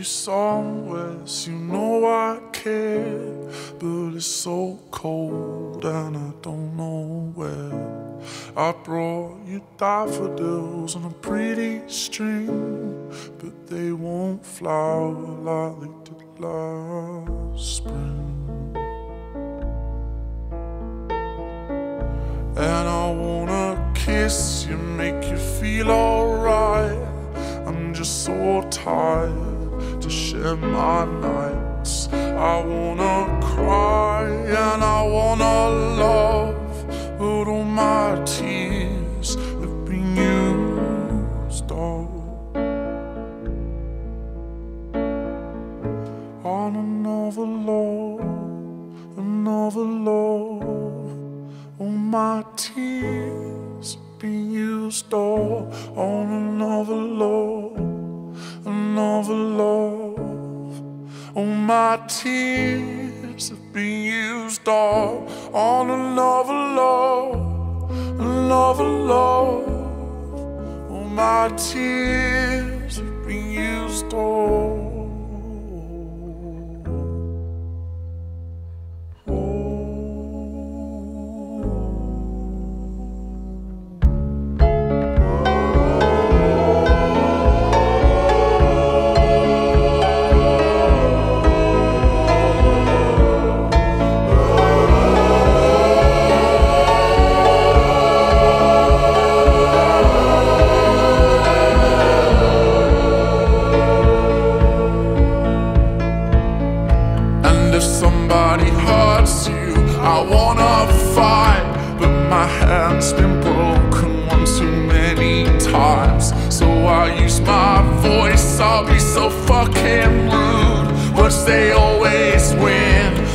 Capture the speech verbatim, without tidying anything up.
somewhere, so you know I care. But it's so cold and I don't know where. I brought you daffodils on a pretty string, but they won't flower like they did last spring. And I wanna kiss you, make you feel alright. I'm just so tired to share my nights. I wanna cry and I wanna love, but all my tears have been used up on another love, another love. All my tears have been used up on another love, another love. All my tears have been used up on another love, another love. All my tears have been used up. If somebody hurts you, I wanna fight, but my hand's been broken one too many times. So I use my voice, I'll be so fucking rude, but they always win.